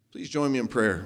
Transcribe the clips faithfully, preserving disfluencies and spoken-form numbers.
Please join me in prayer.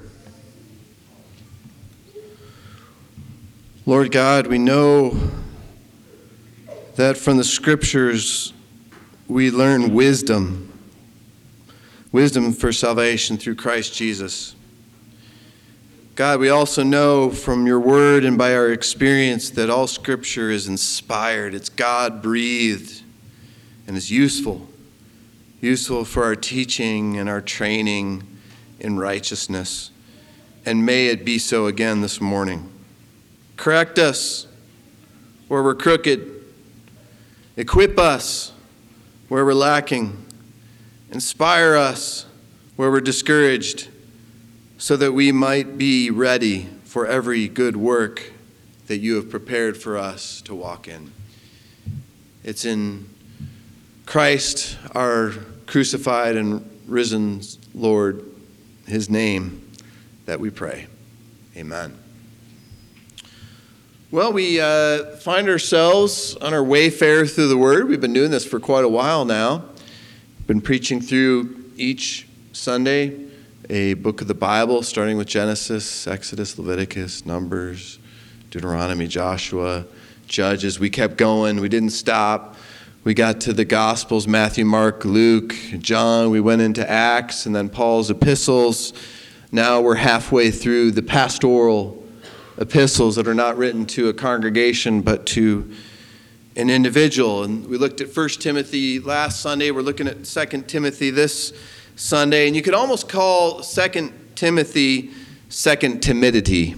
Lord God, we know that from the scriptures we learn wisdom, wisdom for salvation through Christ Jesus. God, we also know from your word and by our experience that all scripture is inspired. It's God-breathed and is useful, useful for our teaching and our training in righteousness. And may it be so again this morning. Correct us where we're crooked. Equip us where we're lacking. Inspire us where we're discouraged, so that we might be ready for every good work that you have prepared for us to walk in. It's in Christ, our crucified and risen Lord, his name, that we pray. Amen. Well, we uh, find ourselves on our wayfare through the Word. We've been doing this for quite a while now. Been preaching through each Sunday a book of the Bible, starting with Genesis, Exodus, Leviticus, Numbers, Deuteronomy, Joshua, Judges. We kept going. We didn't stop. We got to the Gospels, Matthew, Mark, Luke, John. We went into Acts and then Paul's epistles. Now we're halfway through the pastoral epistles that are not written to a congregation but to an individual. And we looked at First Timothy last Sunday. We're looking at Second Timothy this Sunday. And you could almost call Second Timothy Second Timidity.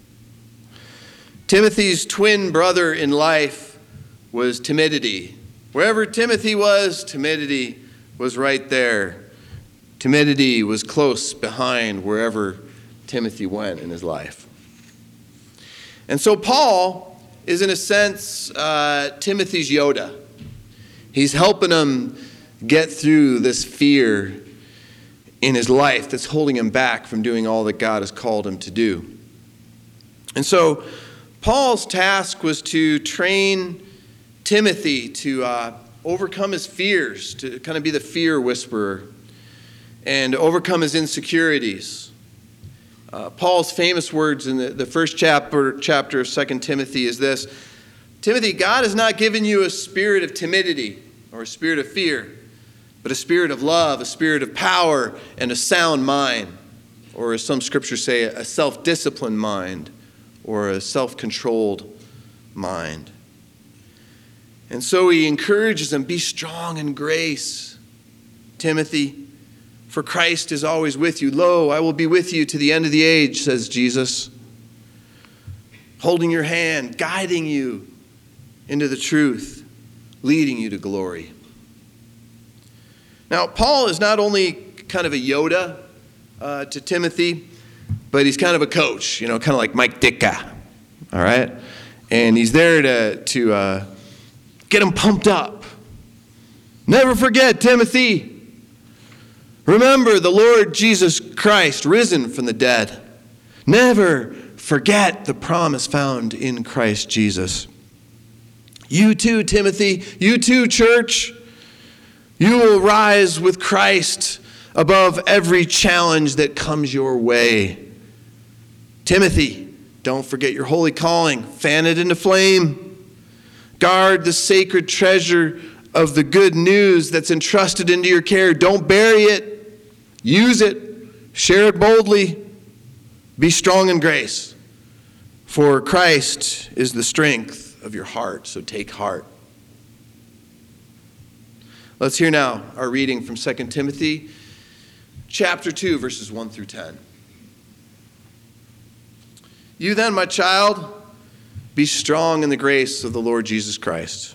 Timothy's twin brother in life was timidity. Wherever Timothy was, timidity was right there. Timidity was close behind wherever Timothy went in his life. And so Paul is, in a sense, uh, Timothy's Yoda. He's helping him get through this fear in his life that's holding him back from doing all that God has called him to do. And so Paul's task was to train Timothy to uh, overcome his fears, to kind of be the fear whisperer, and overcome his insecurities. Uh, Paul's famous words in the, the first chapter, chapter of Second Timothy is this: Timothy, God has not given you a spirit of timidity or a spirit of fear, but a spirit of love, a spirit of power, and a sound mind, or as some scriptures say, a self-disciplined mind, or a self-controlled mind. And so he encourages them, be strong in grace, Timothy, for Christ is always with you. Lo, I will be with you to the end of the age, says Jesus, holding your hand, guiding you into the truth, leading you to glory. Now, Paul is not only kind of a Yoda uh, to Timothy, but he's kind of a coach, you know, kind of like Mike Ditka, all right? And he's there to, to uh, get him pumped up. Never forget, Timothy. Remember the Lord Jesus Christ, risen from the dead. Never forget the promise found in Christ Jesus. You too, Timothy. You too, church. You will rise with Christ above every challenge that comes your way. Timothy, don't forget your holy calling. Fan it into flame. Guard the sacred treasure of the good news that's entrusted into your care. Don't bury it. Use it. Share it boldly. Be strong in grace. For Christ is the strength of your heart, so take heart. Let's hear now our reading from Second Timothy chapter two, verses one through ten. You then, my child, be strong in the grace of the Lord Jesus Christ.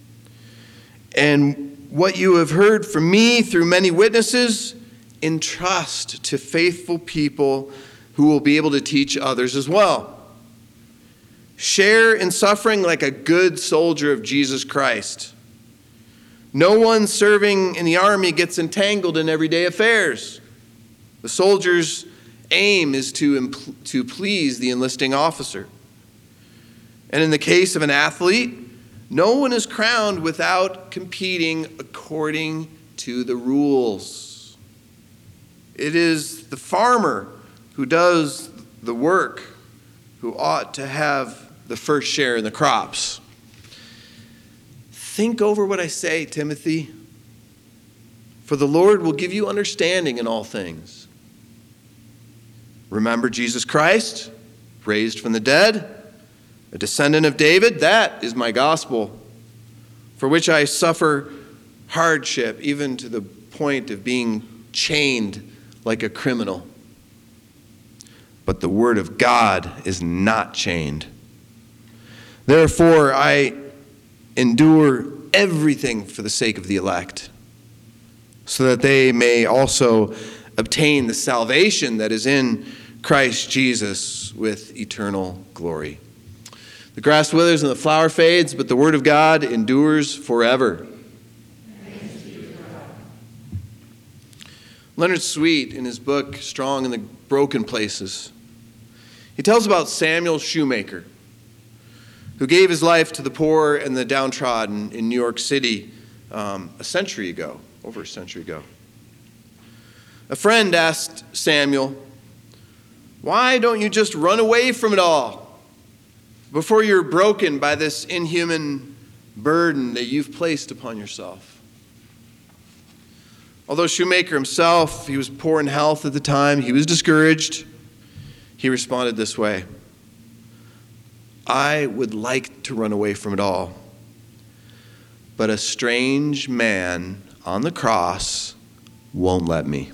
And what you have heard from me through many witnesses, entrust to faithful people who will be able to teach others as well. Share in suffering like a good soldier of Jesus Christ. No one serving in the army gets entangled in everyday affairs. The soldier's aim is to, impl- to please the enlisting officer. And in the case of an athlete, no one is crowned without competing according to the rules. It is the farmer who does the work who ought to have the first share in the crops. Think over what I say, Timothy, for the Lord will give you understanding in all things. Remember Jesus Christ, raised from the dead, a descendant of David. That is my gospel, for which I suffer hardship, even to the point of being chained like a criminal. But the word of God is not chained. Therefore, I endure everything for the sake of the elect, so that they may also obtain the salvation that is in Christ Jesus with eternal glory. The grass withers and the flower fades, but the word of God endures forever. Leonard Sweet, in his book, Strong in the Broken Places, he tells about Samuel Shoemaker, who gave his life to the poor and the downtrodden in New York City um, a century ago, over a century ago. A friend asked Samuel, "Why don't you just run away from it all before you're broken by this inhuman burden that you've placed upon yourself?" Although Shoemaker himself, he was poor in health at the time, he was discouraged, he responded this way: "I would like to run away from it all, but a strange man on the cross won't let me."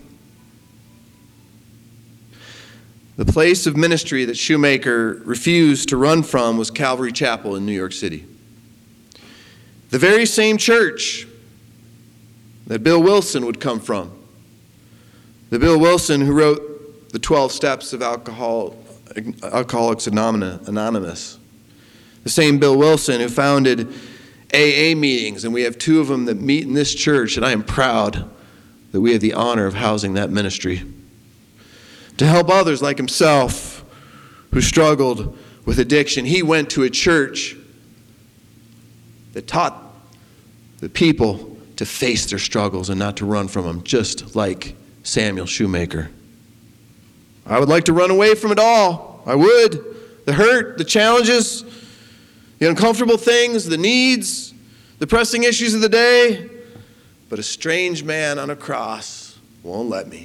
The place of ministry that Shoemaker refused to run from was Calvary Chapel in New York City. The very same church that Bill Wilson would come from. The Bill Wilson who wrote the twelve Steps of Alcohol, Alcoholics Anonymous. The same Bill Wilson who founded A A meetings, and we have two of them that meet in this church, and I am proud that we have the honor of housing that ministry. To help others like himself who struggled with addiction, he went to a church that taught the people to face their struggles and not to run from them, just like Samuel Shoemaker. I would like to run away from it all. I would. The hurt, the challenges, the uncomfortable things, the needs, the pressing issues of the day. But a strange man on a cross won't let me.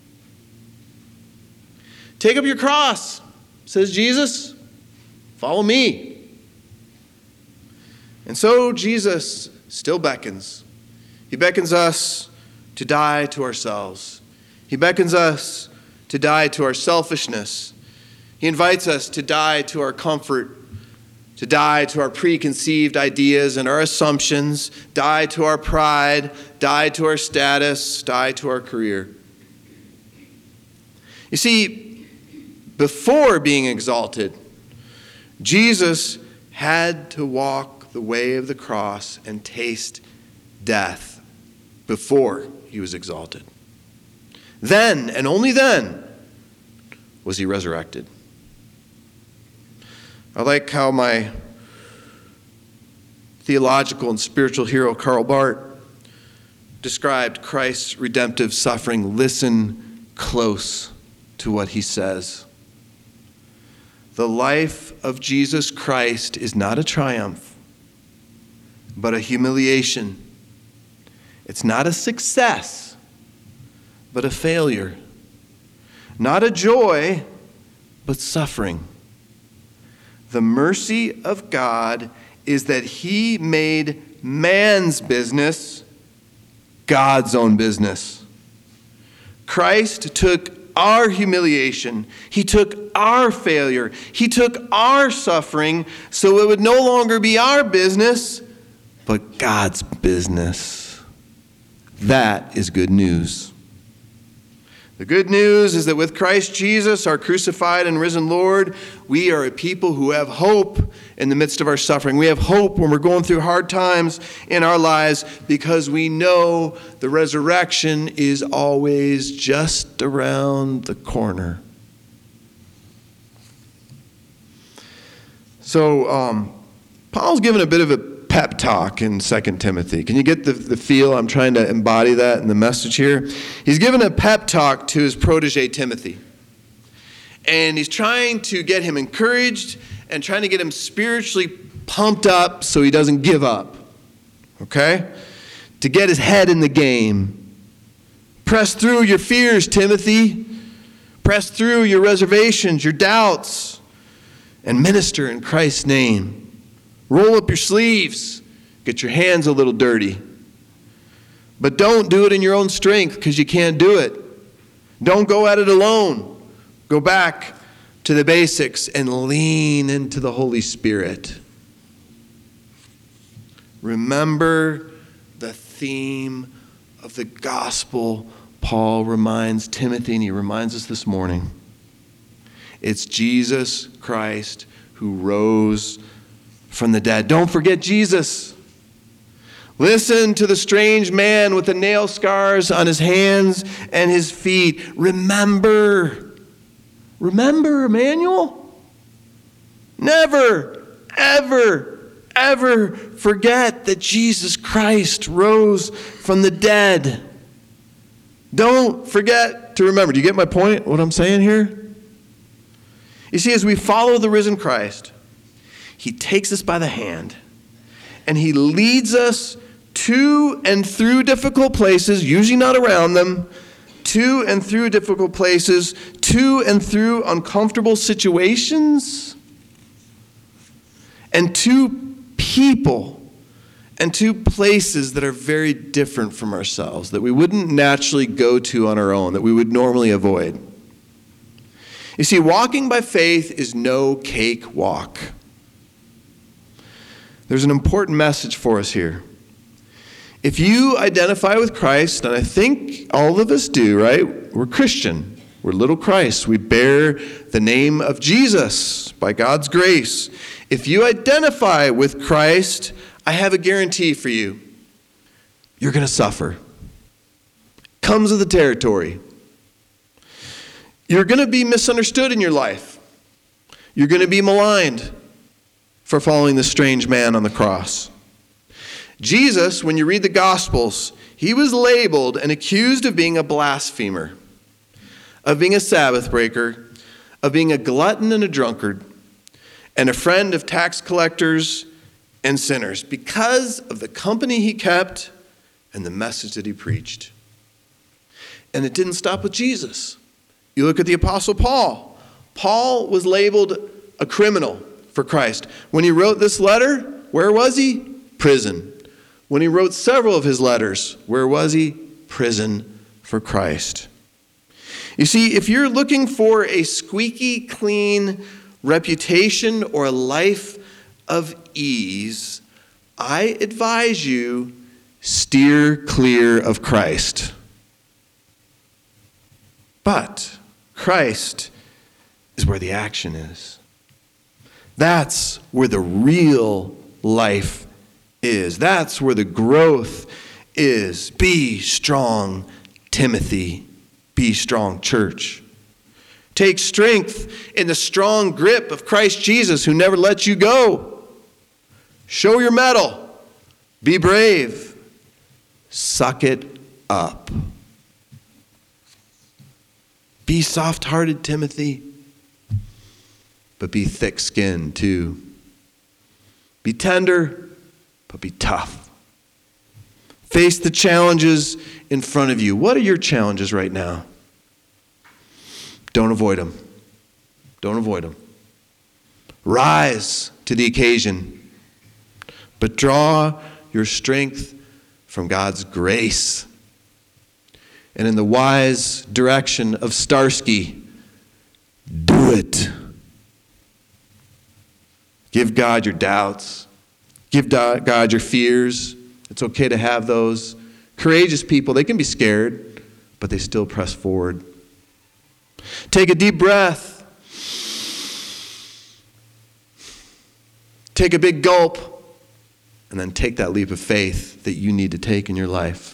Take up your cross, says Jesus. Follow me. And so Jesus still beckons. He beckons us to die to ourselves. He beckons us to die to our selfishness. He invites us to die to our comfort, to die to our preconceived ideas and our assumptions, die to our pride, die to our status, die to our career. You see, before being exalted, Jesus had to walk the way of the cross and taste death before he was exalted. Then, and only then, was he resurrected. I like how my theological and spiritual hero, Karl Barth, described Christ's redemptive suffering. Listen close to what he says. The life of Jesus Christ is not a triumph, but a humiliation. It's not a success, but a failure. Not a joy, but suffering. The mercy of God is that he made man's business God's own business. Christ took our humiliation. He took our failure. He took our suffering so it would no longer be our business, but God's business. That is good news. The good news is that with Christ Jesus, our crucified and risen Lord, we are a people who have hope in the midst of our suffering. We have hope when we're going through hard times in our lives because we know the resurrection is always just around the corner. So, um, Paul's given a bit of a pep talk in Second Timothy. Can you get the, the feel? I'm trying to embody that in the message here. He's giving a pep talk to his protege Timothy. And he's trying to get him encouraged and trying to get him spiritually pumped up so he doesn't give up. Okay? To get his head in the game. Press through your fears, Timothy. Press through your reservations, your doubts, and minister in Christ's name. Roll up your sleeves. Get your hands a little dirty. But don't do it in your own strength because you can't do it. Don't go at it alone. Go back to the basics and lean into the Holy Spirit. Remember the theme of the gospel Paul reminds Timothy, and he reminds us this morning. It's Jesus Christ who rose from the dead. Don't forget Jesus. Listen to the strange man with the nail scars on his hands and his feet. Remember. Remember, Emmanuel. Never, ever, ever forget that Jesus Christ rose from the dead. Don't forget to remember. Do you get my point, what I'm saying here? You see, as we follow the risen Christ, he takes us by the hand, and he leads us to and through difficult places, usually not around them, to and through difficult places, to and through uncomfortable situations, and to people, and to places that are very different from ourselves, that we wouldn't naturally go to on our own, that we would normally avoid. You see, walking by faith is no cake walk. There's an important message for us here. If you identify with Christ, and I think all of us do, right? We're Christian. We're little Christ. We bear the name of Jesus by God's grace. If you identify with Christ, I have a guarantee for you. You're going to suffer. Comes with the territory. You're going to be misunderstood in your life. You're going to be maligned for following the strange man on the cross. Jesus, when you read the Gospels, he was labeled and accused of being a blasphemer, of being a Sabbath breaker, of being a glutton and a drunkard, and a friend of tax collectors and sinners because of the company he kept and the message that he preached. And it didn't stop with Jesus. You look at the Apostle Paul. Paul was labeled a criminal for Christ. When he wrote this letter, where was he? Prison. When he wrote several of his letters, where was he? Prison for Christ. You see, if you're looking for a squeaky clean reputation or a life of ease, I advise you, steer clear of Christ. But Christ is where the action is. That's where the real life is. That's where the growth is. Be strong, Timothy. Be strong, church. Take strength in the strong grip of Christ Jesus, who never lets you go. Show your mettle. Be brave. Suck it up. Be soft-hearted, Timothy, but be thick-skinned too. Be tender, but be tough. Face the challenges in front of you. What are your challenges right now? Don't avoid them. Don't avoid them. Rise to the occasion, but draw your strength from God's grace. And in the wise direction of Starsky, do it. Give God your doubts. Give God your fears. It's okay to have those. Courageous people, they can be scared, but they still press forward. Take a deep breath. Take a big gulp. And then take that leap of faith that you need to take in your life.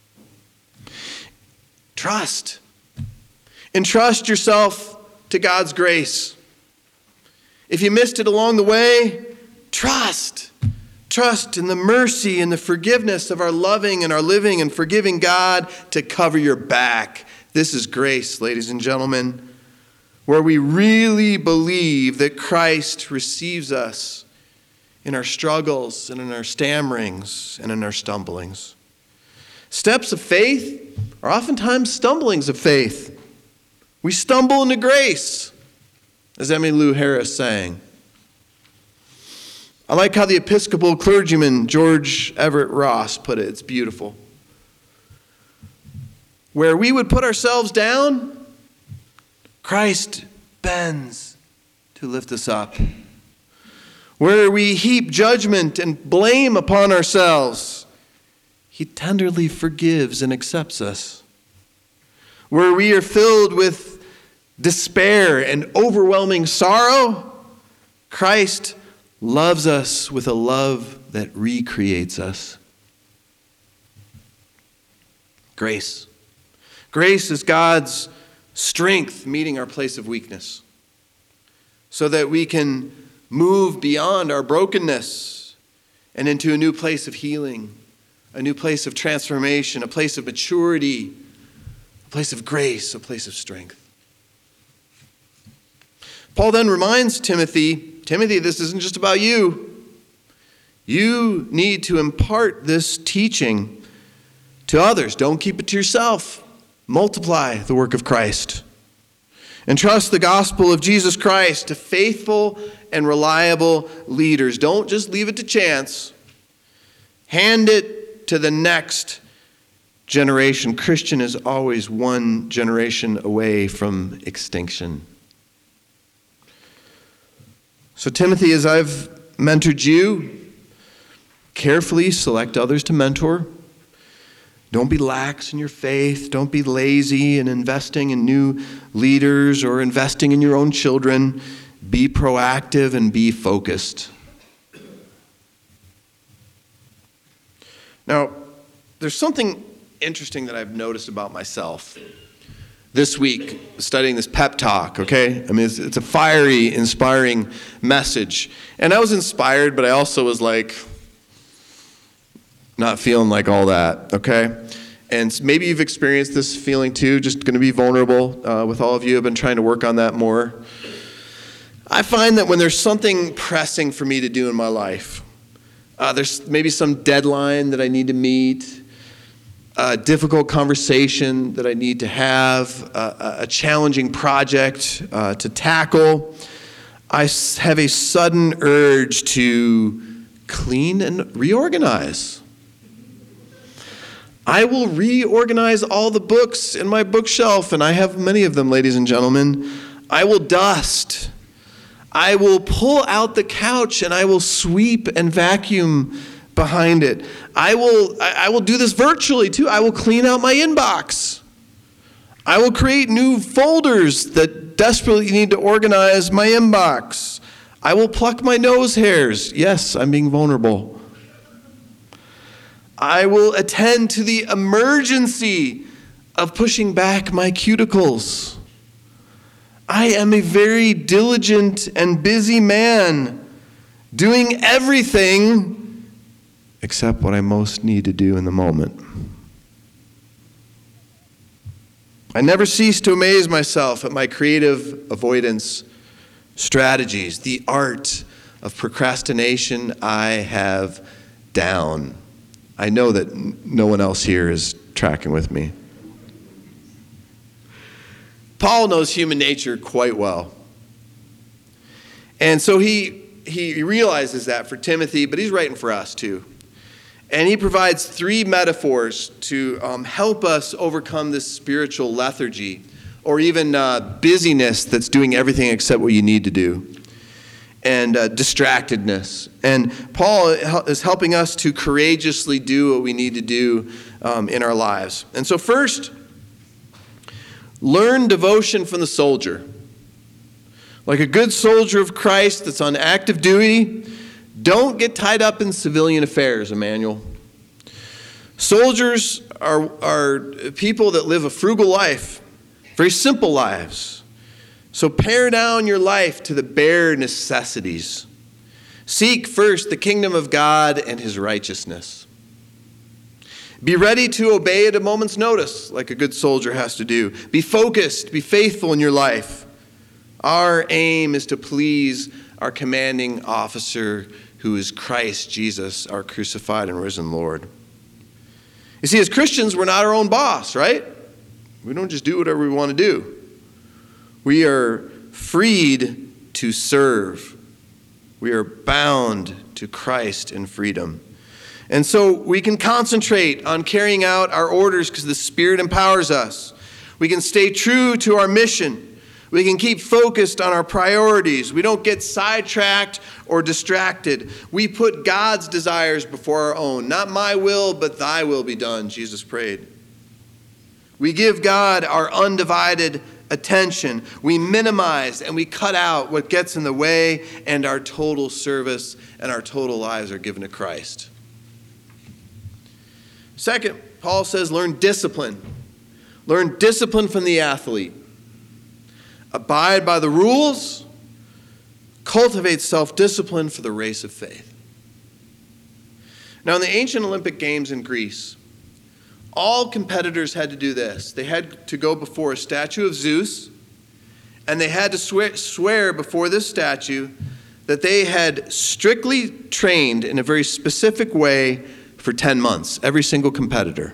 Trust. Entrust yourself to God's grace. If you missed it along the way, trust. Trust in the mercy and the forgiveness of our loving and our living and forgiving God to cover your back. This is grace, ladies and gentlemen, where we really believe that Christ receives us in our struggles and in our stammerings and in our stumblings. Steps of faith are oftentimes stumblings of faith. We stumble into grace, as Emmylou Harris sang. I like how the Episcopal clergyman George Everett Ross put it. It's beautiful. Where we would put ourselves down, Christ bends to lift us up. Where we heap judgment and blame upon ourselves, he tenderly forgives and accepts us. Where we are filled with despair and overwhelming sorrow, Christ loves us with a love that recreates us. Grace. Grace is God's strength meeting our place of weakness so that we can move beyond our brokenness and into a new place of healing, a new place of transformation, a place of maturity, a place of grace, a place of strength. Paul then reminds Timothy, Timothy, this isn't just about you. You need to impart this teaching to others. Don't keep it to yourself. Multiply the work of Christ. Entrust the gospel of Jesus Christ to faithful and reliable leaders. Don't just leave it to chance. Hand it to the next generation. Christian is always one generation away from extinction. So Timothy, as I've mentored you, carefully select others to mentor. Don't be lax in your faith. Don't be lazy in investing in new leaders or investing in your own children. Be proactive and be focused. Now, there's something interesting that I've noticed about myself this week, studying this pep talk, okay? I mean, it's, it's a fiery, inspiring message. And I was inspired, but I also was like, not feeling like all that, okay? And maybe you've experienced this feeling too, just going to be vulnerable uh, with all of you. I've been trying to work on that more. I find that when there's something pressing for me to do in my life, uh, there's maybe some deadline that I need to meet, a difficult conversation that I need to have, a, a challenging project uh, to tackle, I have a sudden urge to clean and reorganize. I will reorganize all the books in my bookshelf, and I have many of them, ladies and gentlemen. I will dust. I will pull out the couch, and I will sweep and vacuum behind it. I will I will do this virtually too. I will clean out my inbox. I will create new folders that desperately need to organize my inbox. I will pluck my nose hairs. Yes, I'm being vulnerable. I will attend to the emergency of pushing back my cuticles. I am a very diligent and busy man, doing everything except what I most need to do in the moment. I never cease to amaze myself at my creative avoidance strategies. The art of procrastination I have down. I know that no one else here is tracking with me. Paul knows human nature quite well. And so he, he realizes that for Timothy, but he's writing for us too. And he provides three metaphors to um, help us overcome this spiritual lethargy or even uh, busyness that's doing everything except what you need to do, and uh, distractedness. And Paul is helping us to courageously do what we need to do um, in our lives. And so first, learn devotion from the soldier. Like a good soldier of Christ that's on active duty, don't get tied up in civilian affairs, Emmanuel. Soldiers are, are people that live a frugal life, very simple lives. So pare down your life to the bare necessities. Seek first the kingdom of God and his righteousness. Be ready to obey at a moment's notice, like a good soldier has to do. Be focused, be faithful in your life. Our aim is to please our commanding officer, who is Christ Jesus, our crucified and risen Lord. You see, as Christians, we're not our own boss, right? We don't just do whatever we want to do. We are freed to serve. We are bound to Christ in freedom. And so we can concentrate on carrying out our orders because the Spirit empowers us. We can stay true to our mission. We can keep focused on our priorities. We don't get sidetracked or distracted. We put God's desires before our own. Not my will, but thy will be done, Jesus prayed. We give God our undivided attention. We minimize and we cut out what gets in the way, and our total service and our total lives are given to Christ. Second, Paul says, learn discipline. Learn discipline from the athlete. Abide by the rules. Cultivate self-discipline for the race of faith. Now, in the ancient Olympic Games in Greece, all competitors had to do this. They had to go before a statue of Zeus, and they had to swear, swear before this statue that they had strictly trained in a very specific way for ten months, every single competitor.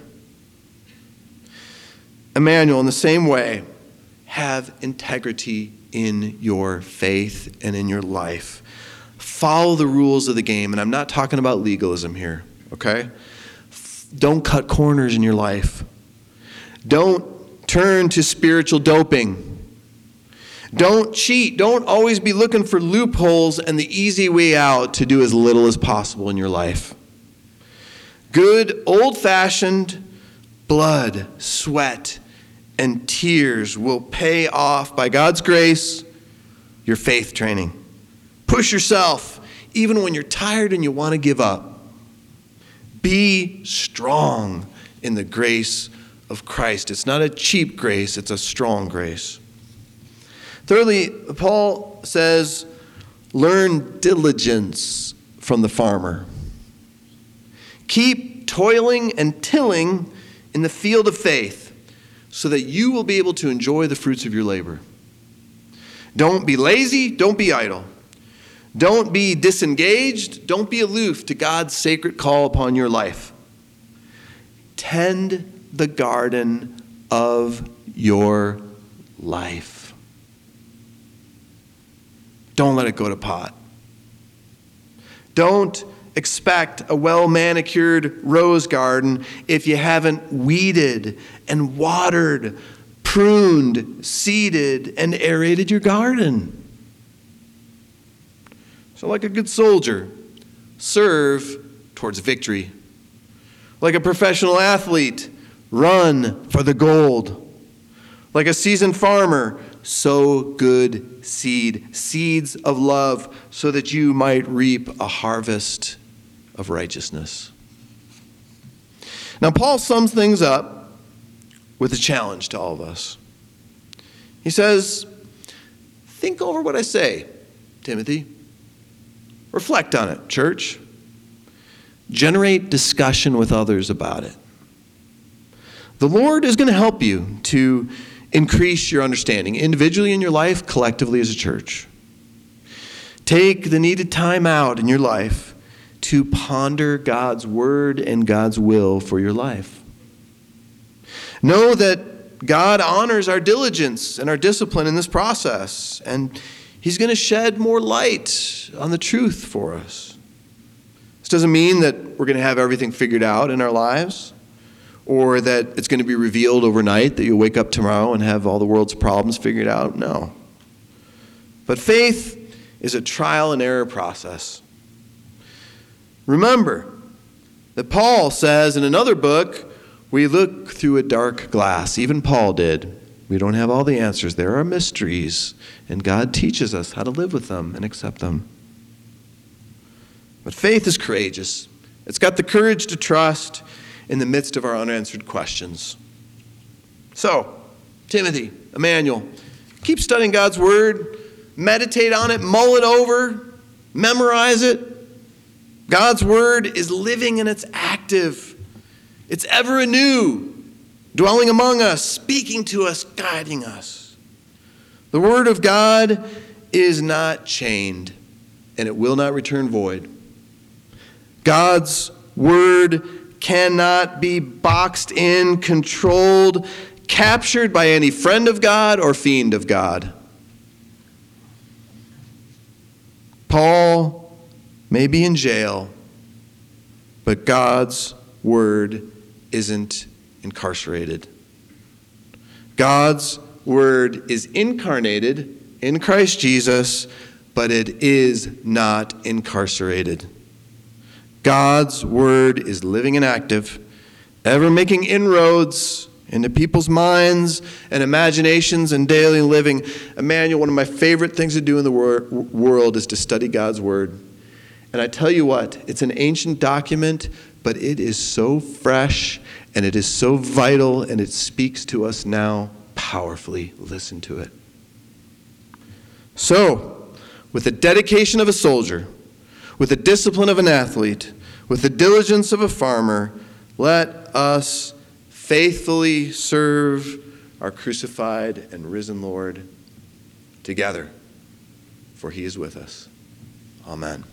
Emmanuel, in the same way, have integrity in your faith and in your life. Follow the rules of the game, and I'm not talking about legalism here, okay? Don't cut corners in your life. Don't turn to spiritual doping. Don't cheat. Don't always be looking for loopholes and the easy way out to do as little as possible in your life. Good, old-fashioned blood, sweat, and tears will pay off by God's grace your faith training. Push yourself, even when you're tired and you want to give up. Be strong in the grace of Christ. It's not a cheap grace, it's a strong grace. Thirdly, Paul says, learn diligence from the farmer. Keep toiling and tilling in the field of faith so that you will be able to enjoy the fruits of your labor. Don't be lazy, don't be idle. Don't be disengaged, don't be aloof to God's sacred call upon your life. Tend the garden of your life. Don't let it go to pot. Don't expect a well-manicured rose garden if you haven't weeded and watered, pruned, seeded, and aerated your garden. So like a good soldier, serve towards victory. Like a professional athlete, run for the gold. Like a seasoned farmer, sow good seed, seeds of love, so that you might reap a harvest of righteousness. Now, Paul sums things up with a challenge to all of us. He says, think over what I say, Timothy. Reflect on it, church. Generate discussion with others about it. The Lord is going to help you to increase your understanding, individually in your life, collectively as a church. Take the needed time out in your life to ponder God's word and God's will for your life. Know that God honors our diligence and our discipline in this process, and He's going to shed more light on the truth for us. This doesn't mean that we're going to have everything figured out in our lives, or that it's going to be revealed overnight, that you'll wake up tomorrow and have all the world's problems figured out. No. But faith is a trial and error process. Remember that Paul says in another book, we look through a dark glass. Even Paul did. We don't have all the answers. There are mysteries, and God teaches us how to live with them and accept them. But faith is courageous. It's got the courage to trust in the midst of our unanswered questions. So, Timothy, Emmanuel, keep studying God's word, meditate on it, mull it over, Memorize it. God's word is living and it's active. It's ever anew, dwelling among us, speaking to us, guiding us. The word of God is not chained, and it will not return void. God's word cannot be boxed in, controlled, captured by any friend of God or fiend of God. Paul may be in jail, but God's word isn't incarcerated. God's word is incarnated in Christ Jesus, but it is not incarcerated. God's word is living and active, ever making inroads into people's minds and imaginations and daily living. Emmanuel, one of my favorite things to do in the wor- world is to study God's word. And I tell you what, it's an ancient document, but it is so fresh and it is so vital and it speaks to us now powerfully. Listen to it. So, with the dedication of a soldier, with the discipline of an athlete, with the diligence of a farmer, let us faithfully serve our crucified and risen Lord together, for he is with us. Amen.